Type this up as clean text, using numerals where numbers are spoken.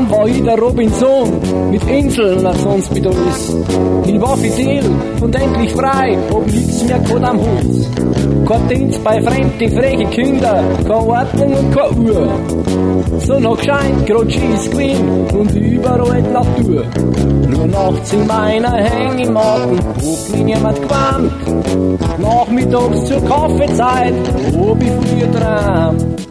Darum war ich der Robinson, mit Inseln als sonst mit uns. Ich war fidel und endlich frei, ob liegt's mir grad am Hals. Kein Dienst bei fremden, freche Kinder, keine Ordnung und keine Uhr. Sonne hat gescheint, grad Skis gewesen und überall die Natur. Nur nachts in meiner Hängematten, hab mich niemand gewarnt. Nachmittags zur Kaffeezeit, hab ich von dir geträumt.